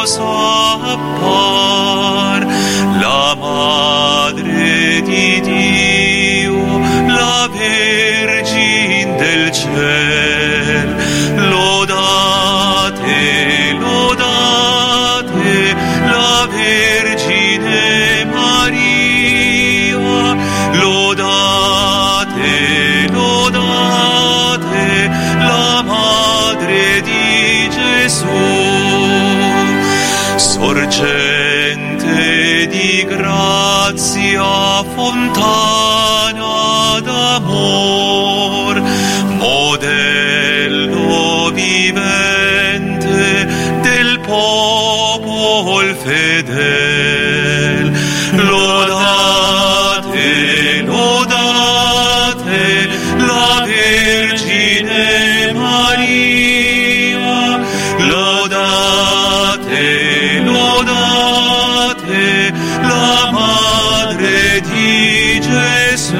gloriosa appar, la Madre di Dio, la Vergine del ciel. Lodate, lodate la Vergine Maria, lodate, lodate la Madre di Gesù. Sorgente di grazia, fontana d'amor, modello vivente del popol fedel. Lodate, lodate la Vergine Maria, lodate, lodate la Madre di Gesù.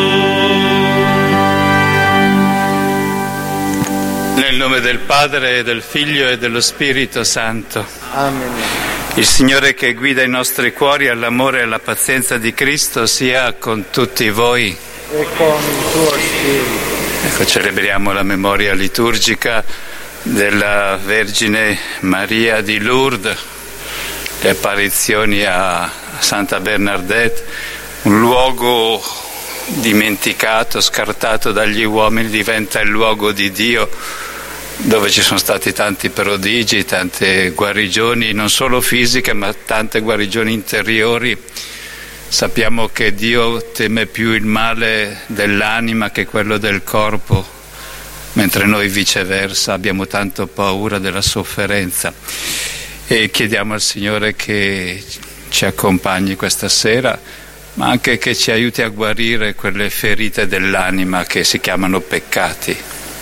Nel nome del Padre, e del Figlio e dello Spirito Santo. Amen. Il Signore che guida i nostri cuori all'amore e alla pazienza di Cristo sia con tutti voi. E con il tuo spirito. Ecco, celebriamo la memoria liturgica della Vergine Maria di Lourdes, le apparizioni a Santa Bernadette, un luogo dimenticato, scartato dagli uomini, diventa il luogo di Dio, dove ci sono stati tanti prodigi, tante guarigioni, non solo fisiche, ma tante guarigioni interiori. Sappiamo che Dio teme più il male dell'anima che quello del corpo, mentre noi viceversa abbiamo tanto paura della sofferenza. E chiediamo al Signore che ci accompagni questa sera, ma anche che ci aiuti a guarire quelle ferite dell'anima che si chiamano peccati.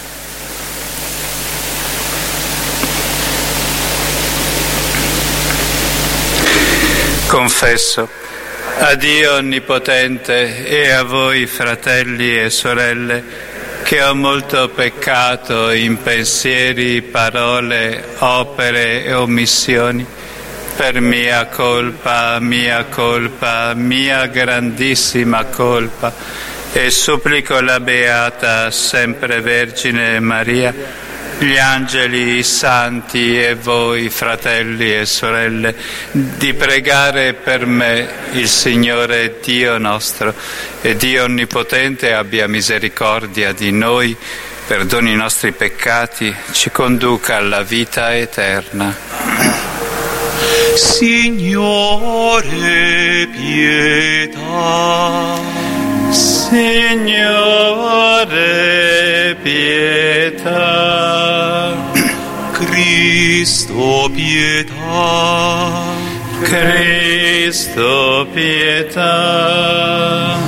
Confesso a Dio Onnipotente e a voi, fratelli e sorelle, che ho molto peccato in pensieri, parole, opere e omissioni, per mia colpa, mia grandissima colpa, e supplico la Beata Sempre Vergine Maria, gli angeli, i santi e voi, fratelli e sorelle, di pregare per me il Signore Dio nostro, e Dio Onnipotente abbia misericordia di noi, perdoni i nostri peccati, ci conduca alla vita eterna. Signore, pietà. Signore, pietà. Cristo, pietà. Cristo, pietà.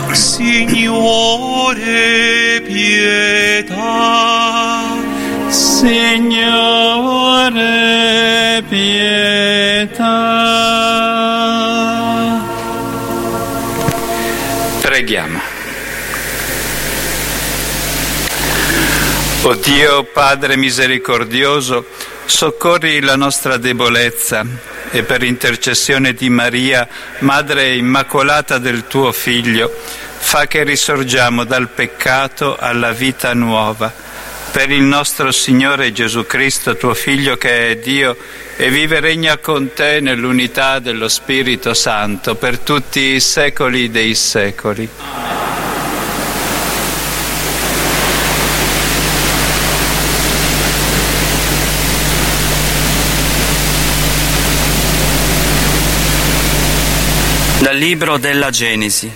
Signore, pietà. Signore, pietà. Preghiamo. O Dio Padre misericordioso, soccorri la nostra debolezza e per intercessione di Maria, Madre Immacolata del tuo Figlio, fa che risorgiamo dal peccato alla vita nuova. Per il nostro Signore Gesù Cristo, tuo Figlio che è Dio e vive e regna con te nell'unità dello Spirito Santo per tutti i secoli dei secoli. Dal libro della Genesi.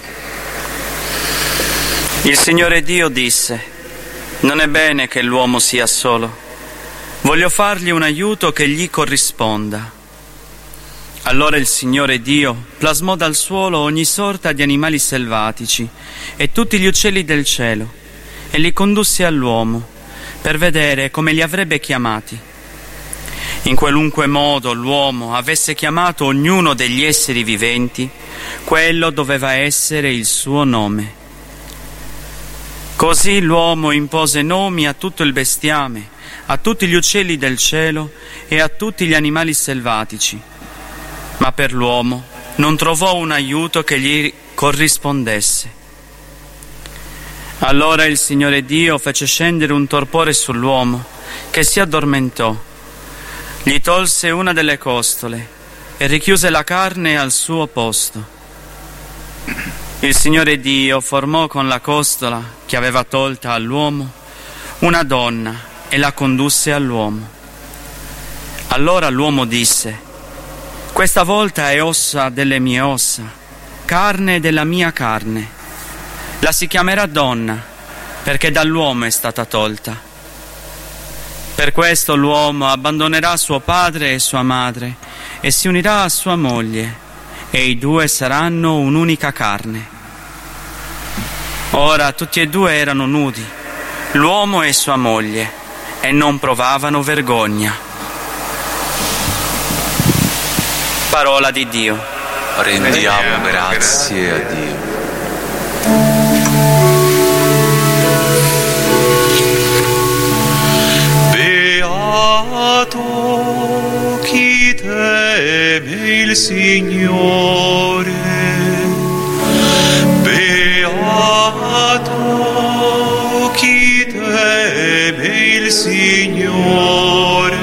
Il Signore Dio disse: non è bene che l'uomo sia solo, voglio fargli un aiuto che gli corrisponda. Allora il Signore Dio plasmò dal suolo ogni sorta di animali selvatici e tutti gli uccelli del cielo e li condusse all'uomo per vedere come li avrebbe chiamati. In qualunque modo l'uomo avesse chiamato ognuno degli esseri viventi, quello doveva essere il suo nome. Così l'uomo impose nomi a tutto il bestiame, a tutti gli uccelli del cielo e a tutti gli animali selvatici. Ma per l'uomo non trovò un aiuto che gli corrispondesse. Allora il Signore Dio fece scendere un torpore sull'uomo, che si addormentò. Gli tolse una delle costole e richiuse la carne al suo posto. Il Signore Dio formò con la costola che aveva tolta all'uomo una donna e la condusse all'uomo. Allora l'uomo disse: «Questa volta è ossa delle mie ossa, carne della mia carne. La si chiamerà donna, perché dall'uomo è stata tolta. Per questo l'uomo abbandonerà suo padre e sua madre e si unirà a sua moglie, e i due saranno un'unica carne». Ora tutti e due erano nudi, l'uomo e sua moglie, e non provavano vergogna. Parola di Dio. Rendiamo grazie a Dio. Beato chi teme il Signore, beato chi teme il Signore.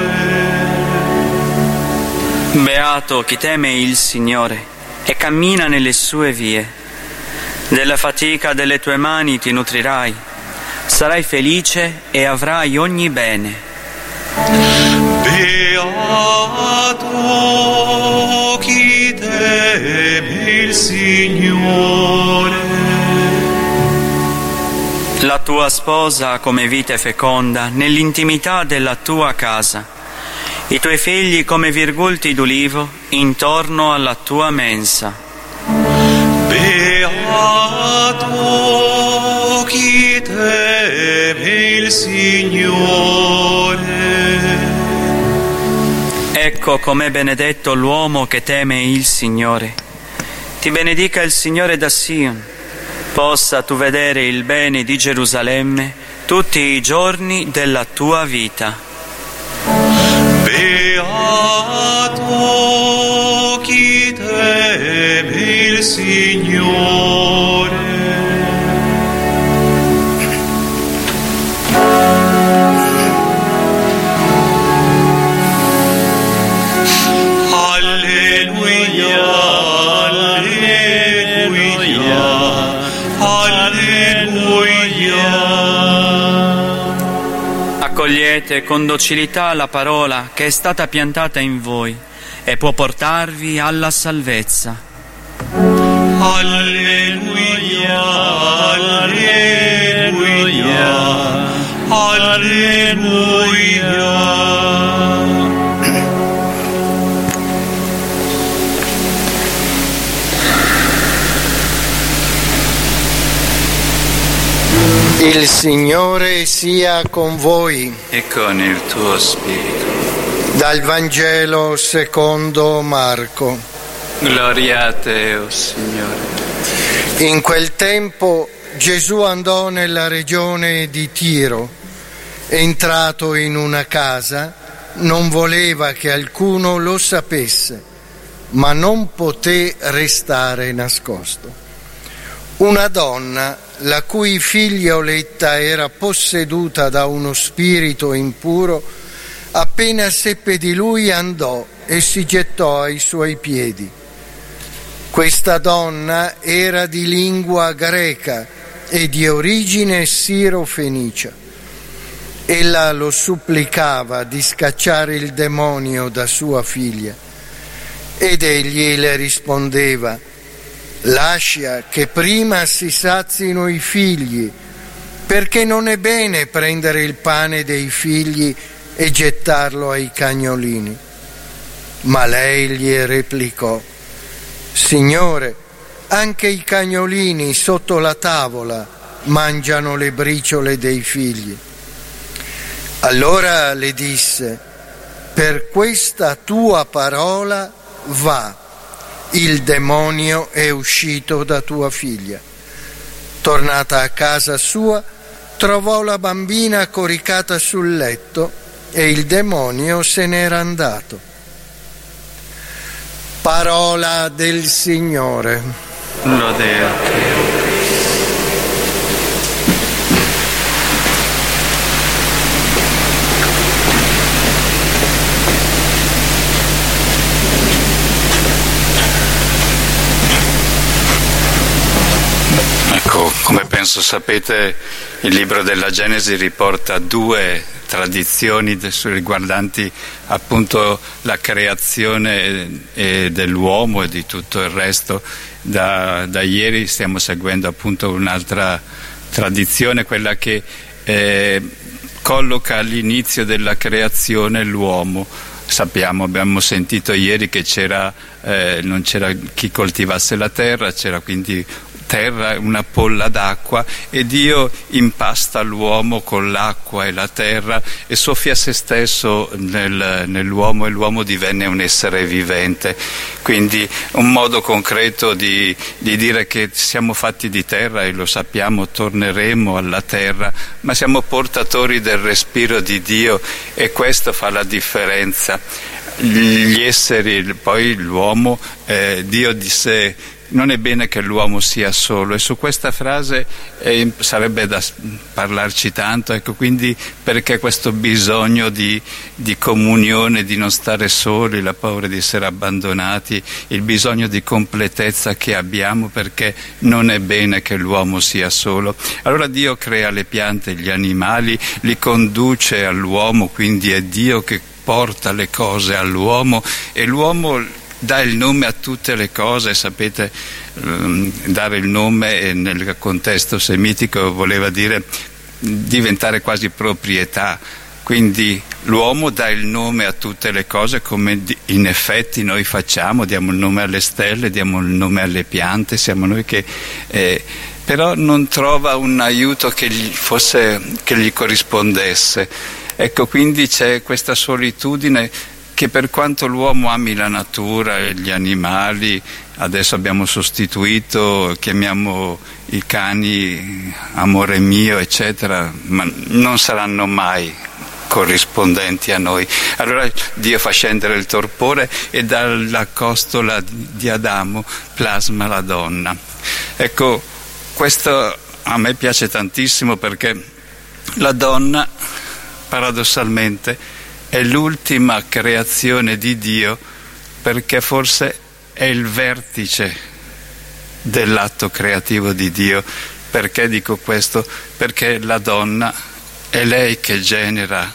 Beato chi teme il Signore e cammina nelle sue vie. Della fatica delle tue mani ti nutrirai, sarai felice e avrai ogni bene. Beato chi teme il Signore. La tua sposa come vite feconda nell'intimità della tua casa, i tuoi figli come virgulti d'ulivo intorno alla tua mensa. Beato chi teme il Signore. Ecco com'è benedetto l'uomo che teme il Signore. Ti benedica il Signore da Sion, possa tu vedere il bene di Gerusalemme tutti i giorni della tua vita. Beato chi teme il Signore. Alleluia, alleluia, alleluia. Accogliete con docilità la parola che è stata piantata in voi e può portarvi alla salvezza. Alleluia, alleluia, alleluia. Il Signore sia con voi. E con il tuo spirito. Dal Vangelo secondo Marco. Gloria a te, o Signore. In quel tempo Gesù andò nella regione di Tiro. Entrato in una casa, non voleva che alcuno lo sapesse, ma non poté restare nascosto. Una donna, la cui figlioletta era posseduta da uno spirito impuro, appena seppe di lui andò e si gettò ai suoi piedi. Questa donna era di lingua greca e di origine siro-fenicia. Ella lo supplicava di scacciare il demonio da sua figlia. Ed egli le rispondeva: «Lascia che prima si sazino i figli, perché non è bene prendere il pane dei figli e gettarlo ai cagnolini». Ma lei gli replicò: «Signore, anche i cagnolini sotto la tavola mangiano le briciole dei figli». Allora le disse: «Per questa tua parola va, il demonio è uscito da tua figlia». Tornata a casa sua, trovò la bambina coricata sul letto e il demonio se n'era andato. Parola del Signore. Lode a te. Ecco, come penso sapete, il libro della Genesi riporta due tradizioni riguardanti appunto la creazione dell'uomo e di tutto il resto. Da ieri stiamo seguendo appunto un'altra tradizione, quella che colloca all'inizio della creazione l'uomo. Sappiamo, abbiamo sentito ieri che non c'era chi coltivasse la terra, c'era quindi terra, una polla d'acqua, e Dio impasta l'uomo con l'acqua e la terra e soffia se stesso nell'uomo, e l'uomo divenne un essere vivente. Quindi un modo concreto di dire che siamo fatti di terra, e lo sappiamo, torneremo alla terra, ma siamo portatori del respiro di Dio, e questo fa la differenza. Gli esseri, poi l'uomo, Dio disse: non è bene che l'uomo sia solo, e su questa frase sarebbe da parlarci tanto, ecco, quindi perché questo bisogno di comunione, di non stare soli, la paura di essere abbandonati, il bisogno di completezza che abbiamo, perché non è bene che l'uomo sia solo. Allora Dio crea le piante, gli animali, li conduce all'uomo, quindi è Dio che porta le cose all'uomo, e l'uomo dà il nome a tutte le cose. Sapete, dare il nome nel contesto semitico voleva dire diventare quasi proprietà, quindi l'uomo dà il nome a tutte le cose, come in effetti noi facciamo, diamo il nome alle stelle, diamo il nome alle piante, siamo noi che però non trova un aiuto che gli corrispondesse. Ecco, quindi c'è questa solitudine che, per quanto l'uomo ami la natura e gli animali, adesso abbiamo sostituito, chiamiamo i cani amore mio, eccetera, ma non saranno mai corrispondenti a noi. Allora Dio fa scendere il torpore e dalla costola di Adamo plasma la donna. Ecco, questo a me piace tantissimo, perché la donna, paradossalmente, è l'ultima creazione di Dio, perché forse è il vertice dell'atto creativo di Dio. Perché dico questo? Perché la donna è lei che genera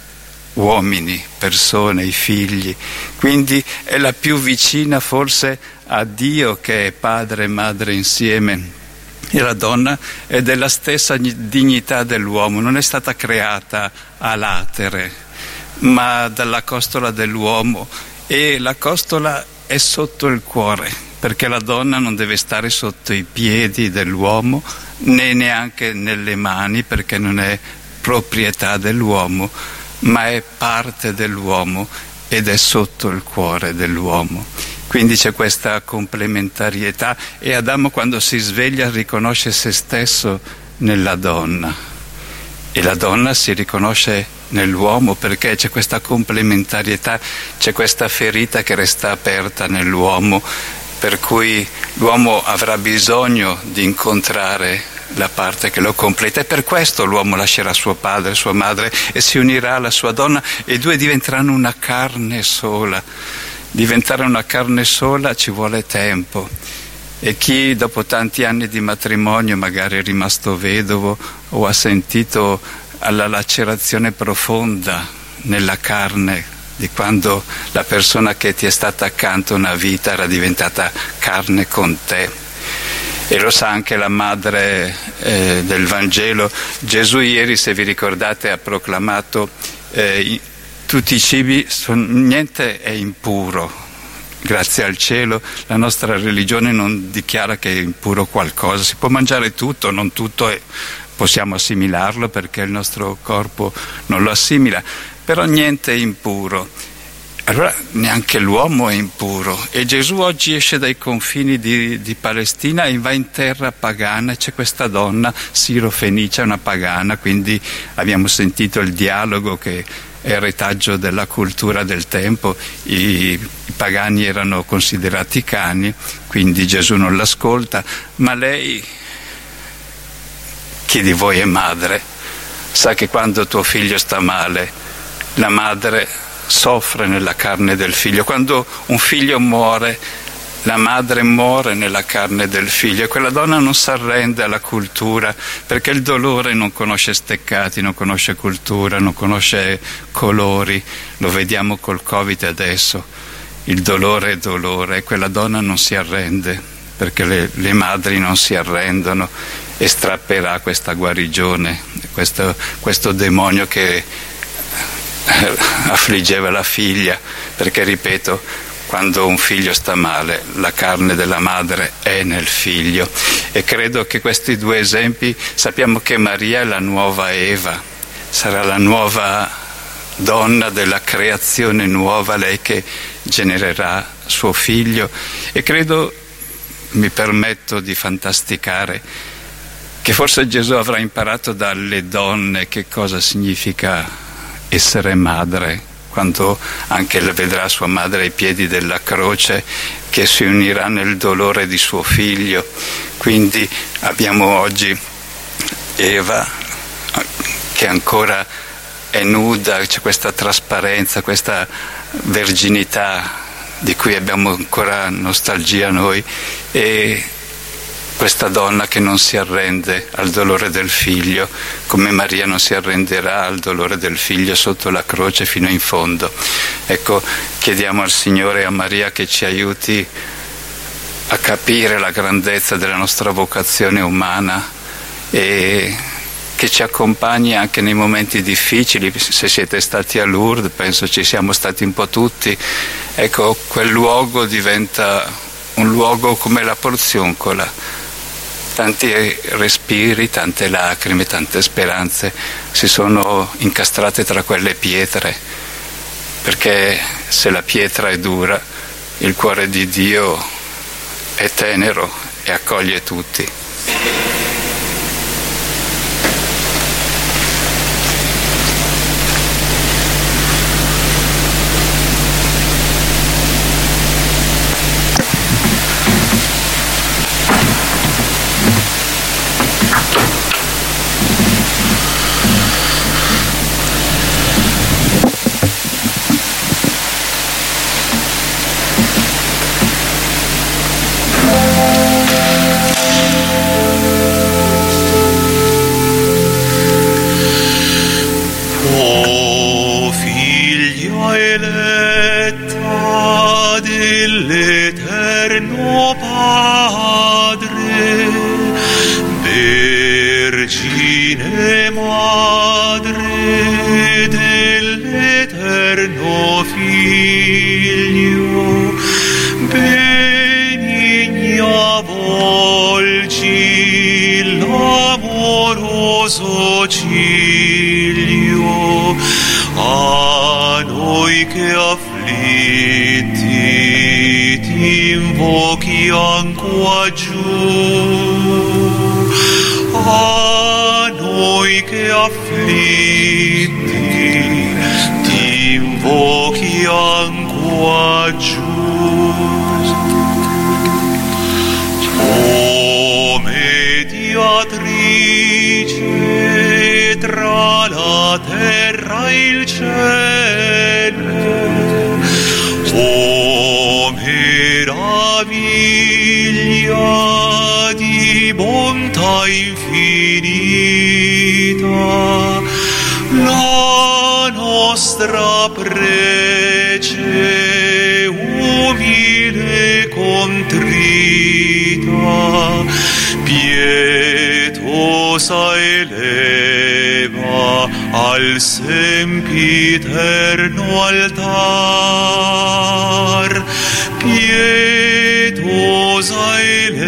uomini, persone, i figli, quindi è la più vicina forse a Dio, che è padre e madre insieme. E la donna è della stessa dignità dell'uomo, non è stata creata a latere, ma dalla costola dell'uomo, e la costola è sotto il cuore, perché la donna non deve stare sotto i piedi dell'uomo, né neanche nelle mani, perché non è proprietà dell'uomo, ma è parte dell'uomo ed è sotto il cuore dell'uomo. Quindi c'è questa complementarietà, e Adamo, quando si sveglia, riconosce se stesso nella donna, e la donna si riconosce nell'uomo, perché c'è questa complementarietà, c'è questa ferita che resta aperta nell'uomo, per cui l'uomo avrà bisogno di incontrare la parte che lo completa, e per questo l'uomo lascerà suo padre, sua madre, e si unirà alla sua donna, e i due diventeranno una carne sola. Diventare una carne sola ci vuole tempo, e chi dopo tanti anni di matrimonio magari è rimasto vedovo o ha sentito alla lacerazione profonda nella carne di quando la persona che ti è stata accanto una vita era diventata carne con te. E lo sa anche la madre del Vangelo. Gesù ieri, se vi ricordate, ha proclamato tutti i cibi, niente è impuro. Grazie al cielo la nostra religione non dichiara che è impuro qualcosa, si può mangiare tutto, non tutto possiamo assimilarlo, perché il nostro corpo non lo assimila, però niente è impuro. Allora neanche l'uomo è impuro, e Gesù oggi esce dai confini di Palestina e va in terra pagana, e c'è questa donna siro-fenicia, una pagana, quindi abbiamo sentito il dialogo che è retaggio della cultura del tempo. I pagani erano considerati cani, quindi Gesù non l'ascolta, ma lei, chi di voi è madre, sa che quando tuo figlio sta male, la madre soffre nella carne del figlio. Quando un figlio muore, la madre muore nella carne del figlio, e quella donna non si arrende alla cultura, perché il dolore non conosce steccati, non conosce cultura, non conosce colori. Lo vediamo col Covid adesso, il dolore è dolore, e quella donna non si arrende, perché le madri non si arrendono, e strapperà questa guarigione, questo demonio che affliggeva la figlia, perché ripeto, quando un figlio sta male, la carne della madre è nel figlio. E credo che questi due esempi, sappiamo che Maria è la nuova Eva, sarà la nuova donna della creazione nuova, lei che genererà suo figlio. E credo, mi permetto di fantasticare, che forse Gesù avrà imparato dalle donne che cosa significa essere madre, quando anche vedrà sua madre ai piedi della croce, che si unirà nel dolore di suo figlio. Quindi abbiamo oggi Eva che ancora è nuda, c'è questa trasparenza, questa verginità di cui abbiamo ancora nostalgia noi, e questa donna che non si arrende al dolore del figlio, come Maria non si arrenderà al dolore del figlio sotto la croce fino in fondo. Ecco, chiediamo al Signore e a Maria che ci aiuti a capire la grandezza della nostra vocazione umana, e che ci accompagni anche nei momenti difficili. Se siete stati a Lourdes, penso ci siamo stati un po' tutti, ecco, quel luogo diventa un luogo come la Porzioncola. Tanti respiri, tante lacrime, tante speranze si sono incastrate tra quelle pietre, perché se la pietra è dura, il cuore di Dio è tenero e accoglie tutti. Al sempiterno altar, pietosa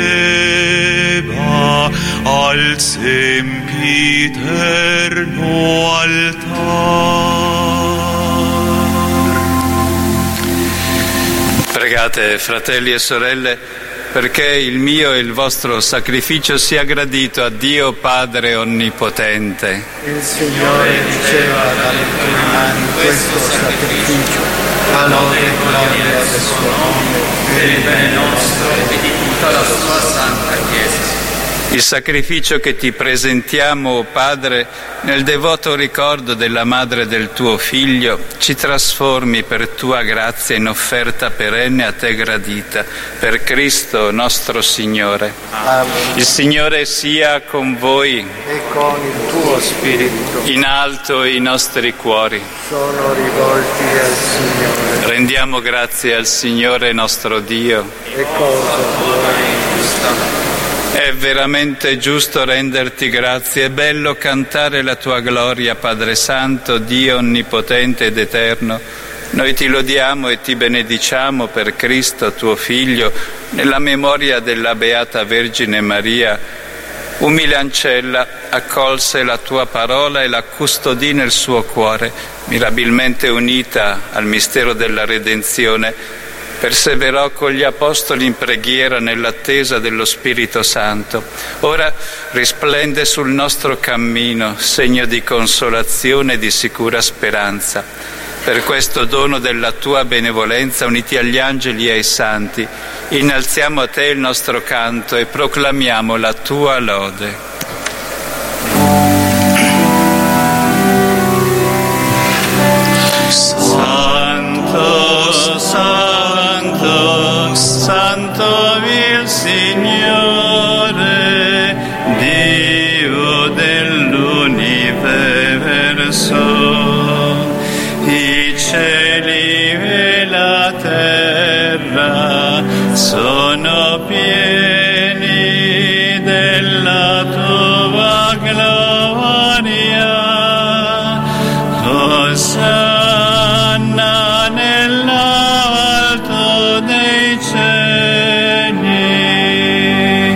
eleva al sempiterno altar. Pregate, fratelli e sorelle, perché il mio e il vostro sacrificio sia gradito a Dio Padre Onnipotente. Il Signore riceva dalle tue mani questo sacrificio, a lode e gloria del suo nome, per il bene nostro e di tutta la sua santa Chiesa. Il sacrificio che ti presentiamo, o Padre, nel devoto ricordo della madre del tuo Figlio, ci trasformi per tua grazia in offerta perenne a te gradita, per Cristo nostro Signore. Amen. Il Signore sia con voi, E con il tuo spirito in alto i nostri cuori. sono rivolti al Signore. Rendiamo grazie al Signore nostro Dio. E cosa vuoi? È veramente giusto renderti grazie, è bello cantare la tua gloria, Padre Santo, Dio Onnipotente ed Eterno. Noi ti lodiamo e ti benediciamo per Cristo, tuo Figlio, nella memoria della Beata Vergine Maria. Umile ancella accolse la tua parola e la custodì nel suo cuore, mirabilmente unita al mistero della redenzione. Perseverò con gli apostoli in preghiera nell'attesa dello Spirito Santo. Ora risplende sul nostro cammino, segno di consolazione e di sicura speranza. Per questo dono della tua benevolenza, uniti agli angeli e ai santi, innalziamo a te il nostro canto e proclamiamo la tua lode. Santo, Santo, Santo il Signore, Dio dell'universo. I cieli e la terra sono pieni della tua gloria. Osanna nell'alto dei cieli,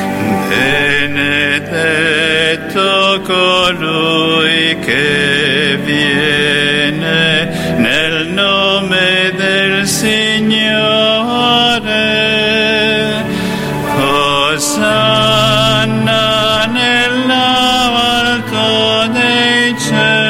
benedetto colui che viene nel nome del Signore. Osanna nell'alto dei cieli.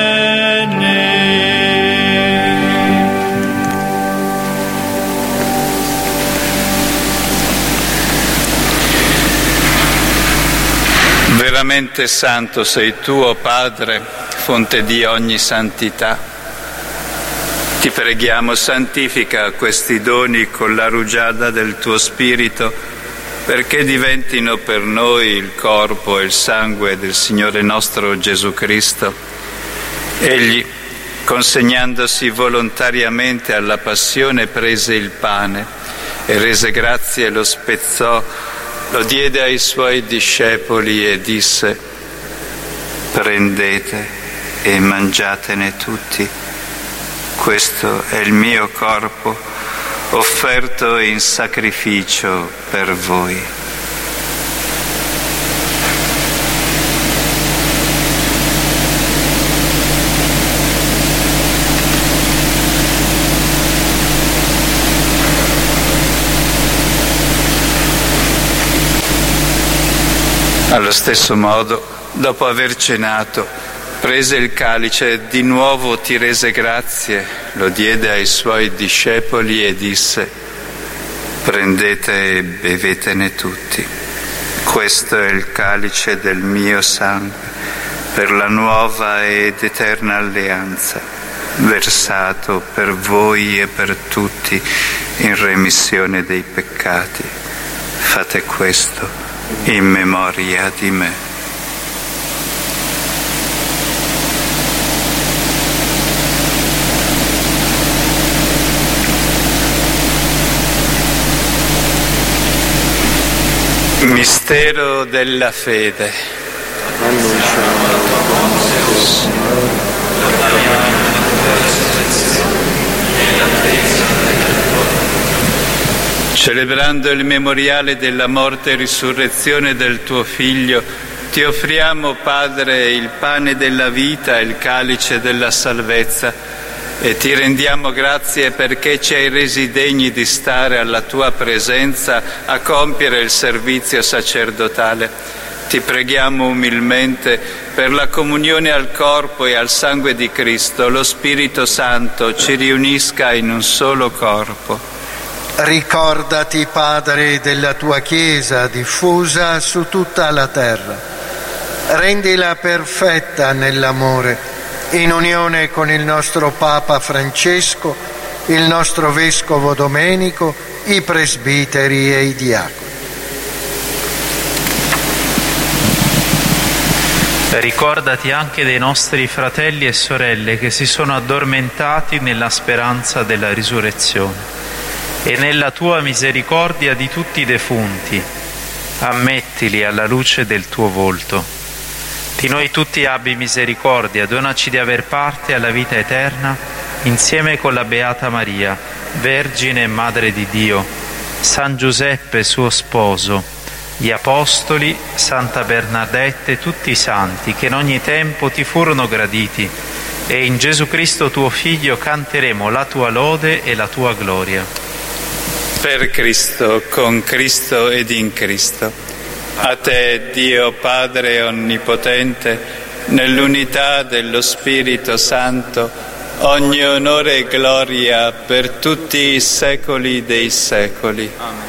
Veramente santo sei tu, o Padre, fonte di ogni santità. Ti preghiamo, santifica questi doni con la rugiada del tuo Spirito, perché diventino per noi il corpo e il sangue del Signore nostro Gesù Cristo. Egli, consegnandosi volontariamente alla passione, prese il pane e rese grazie e lo spezzò, lo diede ai suoi discepoli e disse: prendete e mangiatene tutti, questo è il mio corpo offerto in sacrificio per voi. Allo stesso modo, dopo aver cenato, prese il calice e di nuovo ti rese grazie, lo diede ai suoi discepoli e disse: prendete e bevetene tutti, questo è il calice del mio sangue, per la nuova ed eterna alleanza, versato per voi e per tutti in remissione dei peccati. Fate questo in memoria di me. Mistero della fede. Annunciamo la tua morte, Signore. Celebrando il memoriale della morte e risurrezione del tuo Figlio, ti offriamo, Padre, il pane della vita e il calice della salvezza. e ti rendiamo grazie perché ci hai resi degni di stare alla tua presenza a compiere il servizio sacerdotale. Ti preghiamo umilmente per la comunione al corpo e al sangue di Cristo, lo Spirito Santo ci riunisca in un solo corpo. Ricordati, Padre, della tua Chiesa diffusa su tutta la terra. Rendila perfetta nell'amore, in unione con il nostro Papa Francesco, il nostro Vescovo Domenico, i presbiteri e i diaconi. Ricordati anche dei nostri fratelli e sorelle che si sono addormentati nella speranza della risurrezione e nella tua misericordia di tutti i defunti. Ammettili alla luce del tuo volto. Di noi tutti abbi misericordia, donaci di aver parte alla vita eterna insieme con la Beata Maria, Vergine e Madre di Dio, San Giuseppe suo sposo, gli Apostoli, Santa Bernadette e tutti i santi che in ogni tempo ti furono graditi, e in Gesù Cristo tuo Figlio canteremo la tua lode e la tua gloria. Per Cristo, con Cristo ed in Cristo. A te, Dio Padre Onnipotente, nell'unità dello Spirito Santo, ogni onore e gloria per tutti i secoli dei secoli. Amen.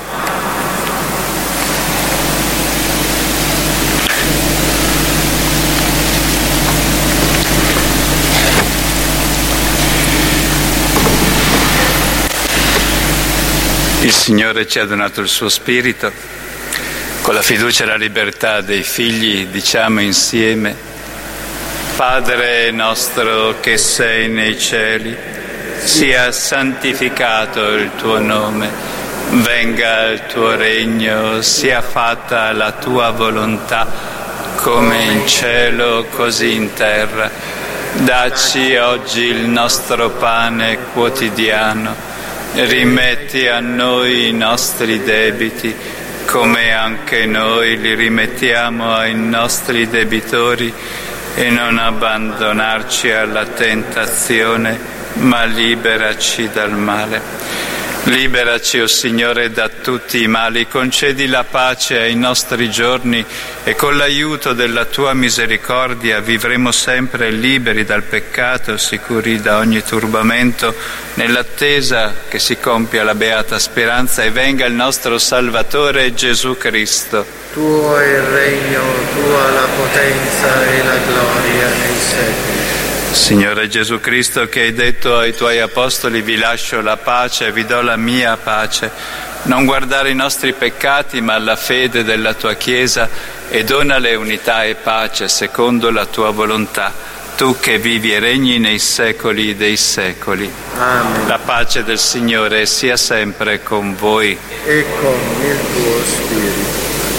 Il Signore ci ha donato il suo Spirito. Con la fiducia e la libertà dei figli diciamo insieme: Padre nostro che sei nei cieli, sia santificato il tuo nome, venga il tuo regno, sia fatta la tua volontà, come in cielo così in terra. Dacci oggi il nostro pane quotidiano, rimetti a noi i nostri debiti, come anche noi li rimettiamo ai nostri debitori, e non abbandonarci alla tentazione, ma liberaci dal male. Liberaci, o Signore, da tutti i mali, concedi la pace ai nostri giorni e con l'aiuto della Tua misericordia vivremo sempre liberi dal peccato, sicuri da ogni turbamento, nell'attesa che si compia la beata speranza e venga il nostro Salvatore Gesù Cristo. Tuo è il regno, tua la potenza e la gloria nei secoli. Signore Gesù Cristo, che hai detto ai Tuoi Apostoli: vi lascio la pace, vi do la mia pace, non guardare i nostri peccati ma la fede della Tua Chiesa, e donale unità e pace secondo la Tua volontà, Tu che vivi e regni nei secoli dei secoli. Amen. La pace del Signore sia sempre con voi. E con il tuo Spirito.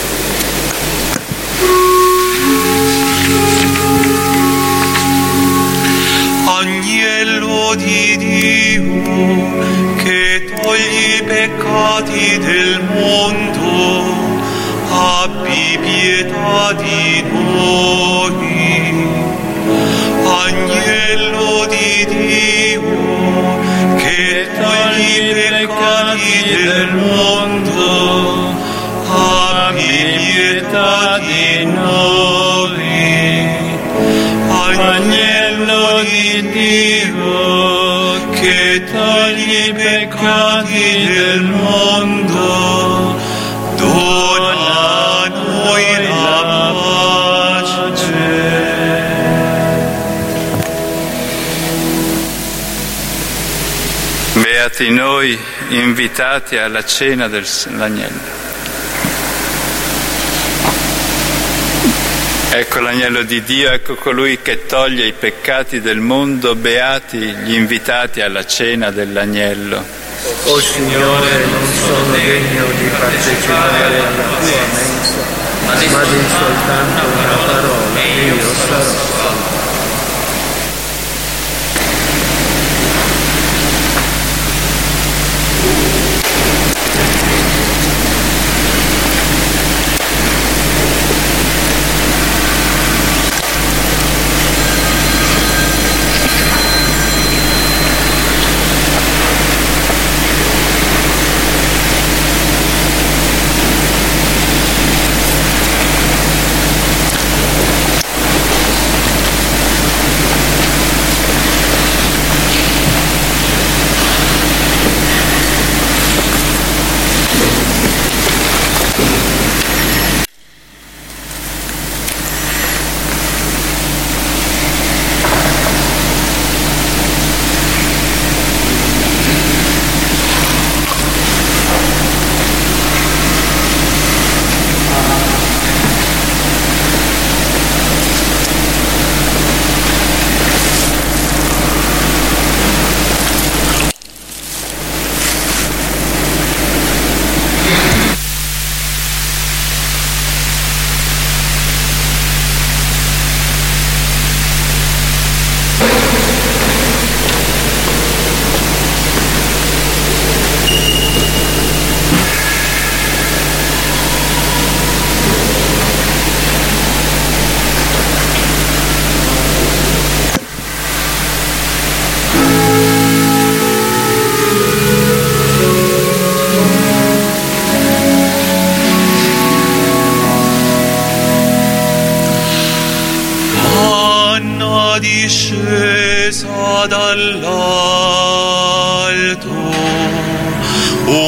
Agnello di Dio, che togli i peccati del mondo, abbi pietà di noi. Agnello di Dio, che togli i peccati del mondo, abbi pietà di noi. Agnello di Dio, che togli i peccati del mondo, dona a noi la pace. Beati noi, invitati alla cena dell'agnello. Ecco l'agnello di Dio, ecco colui che toglie i peccati del mondo, beati gli invitati alla cena dell'agnello. O Signore, non sono degno di partecipare alla tua mensa, ma di soltanto una parola e io sarò salvato.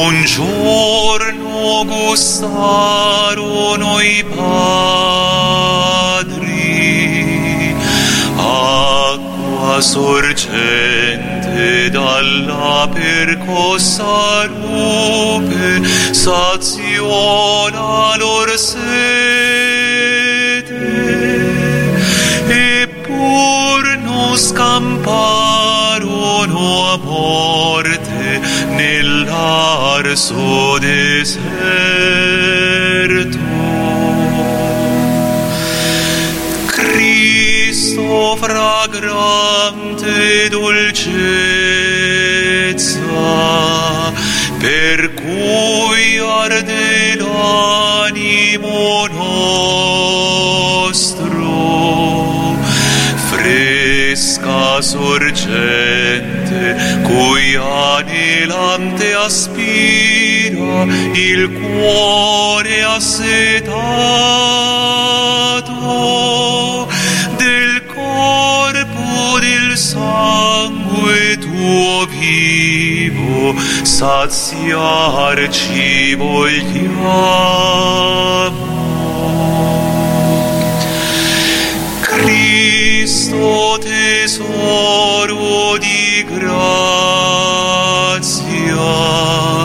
Un giorno gustarono i padri acqua sorgente dalla percossa rupe, saziò la lor sete, eppur non scamparono a morte nell'arso deserto. Cristo fragrante dolcezza, per cui arde l'animo nostro, fresca sorgente cui anelante aspira il cuore assetato, del corpo del sangue tuo vivo saziarci vogliamo. Cristo tesoro di grazia,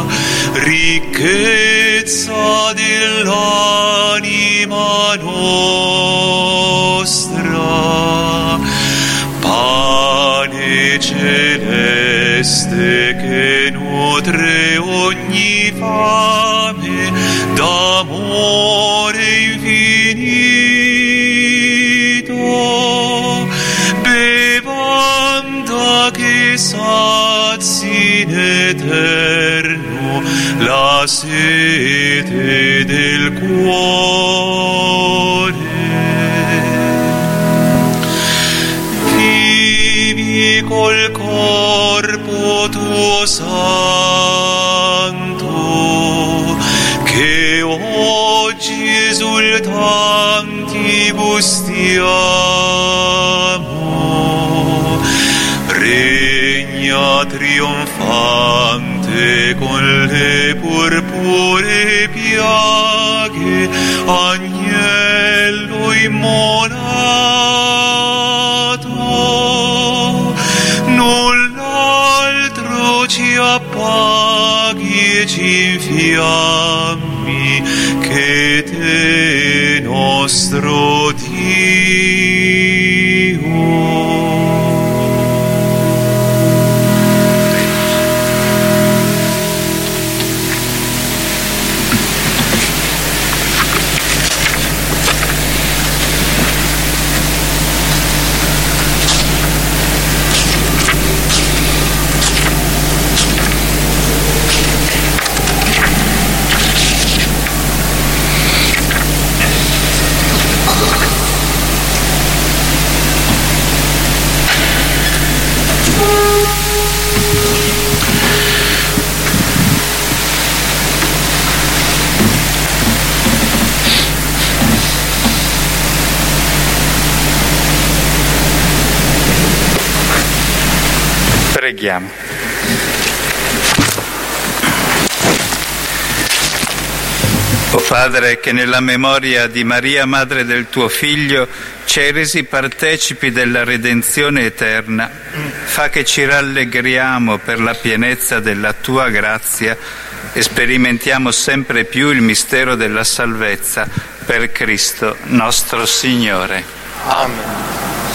ricchezza dell'anima nostra, pane celeste che nutre ogni fame d'amore infinito, bevanda che sazi in eterno la sete del cuore. Vivi col corpo tuo santo, che oggi esultanti gustiamo, regna trionfante con le purpuree piaghe, agnello immolato, null'altro ci appaghi e ci infiammi che te nostro Dio. Preghiamo. O Padre, che nella memoria di Maria, madre del tuo Figlio, ci hai resi partecipi della redenzione eterna, fa che ci rallegriamo per la pienezza della tua grazia e sperimentiamo sempre più il mistero della salvezza per Cristo nostro Signore. Amen.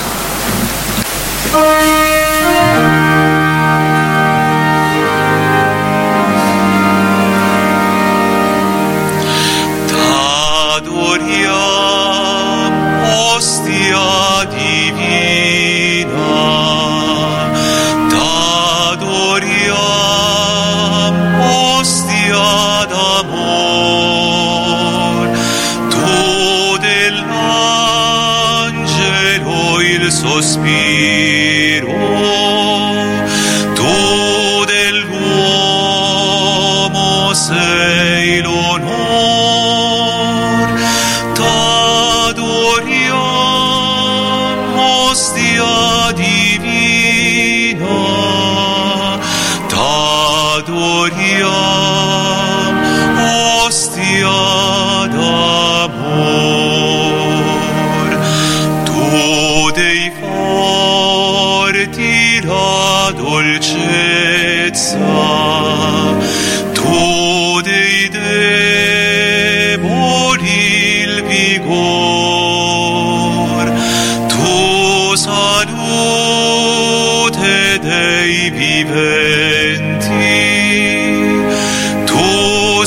Ostia divina, t'adoriam, ostia d'amor, tu dell'angelo il sospiro, tu dell'uomo sei l'onor, t'adoriam, ostia divina, t'adoriam. dolcezza, tu dei deboli il vigor, tu salute dei viventi, tu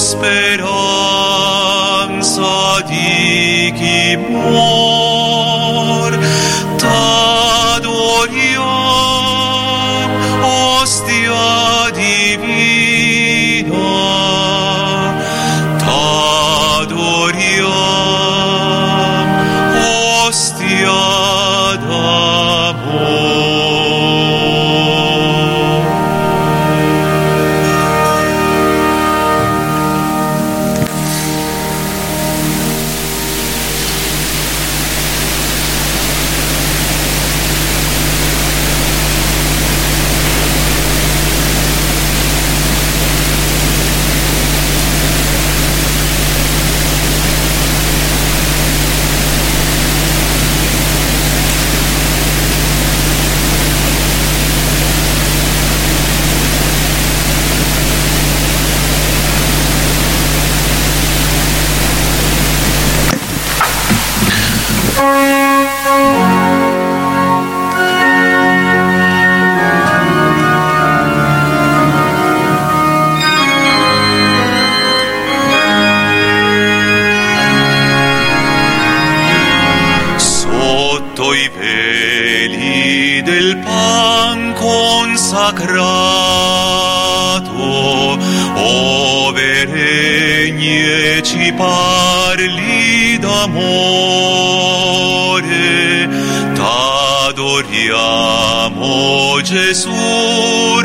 speranza di chi muor, t'adoriam, ostia divina, t'adoriam, ostia d'amor. Sotto i veli del pan consacrato, ove regni e ci parli d'amore, t'adoriamo Gesù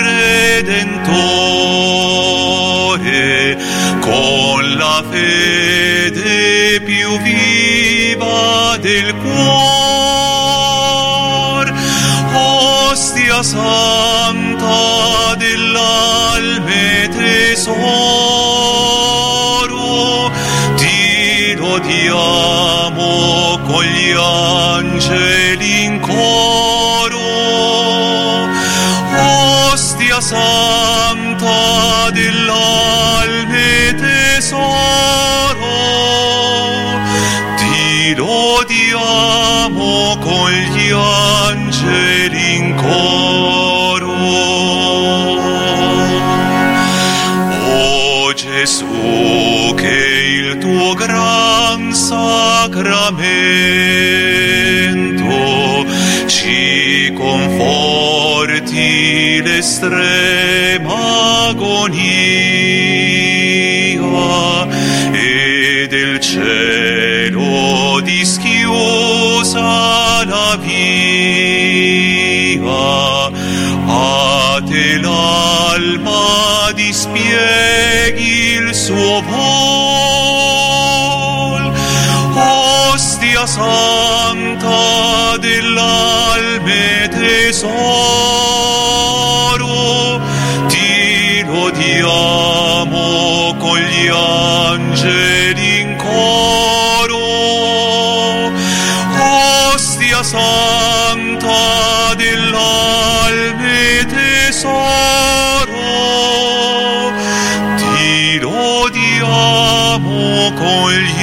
Redentore, con la fede più viva del cuor, ostia santa dell'alme tesoro, ti lodiamo con gli angeli in coro, ostia santa dell'alme tesoro, ti lodiamo con gli angeli in coro. O Gesù, che il tuo gran sacramento ci conforti l'estrema agonia, e del cielo dischiusa la via, a te l'alma dispieghi il suo vol, ostia santa dell'alme tesoro, ti lodiamo con gli angeli in coro, ostia santa dell'alme tesoro, ti lodiamo con gli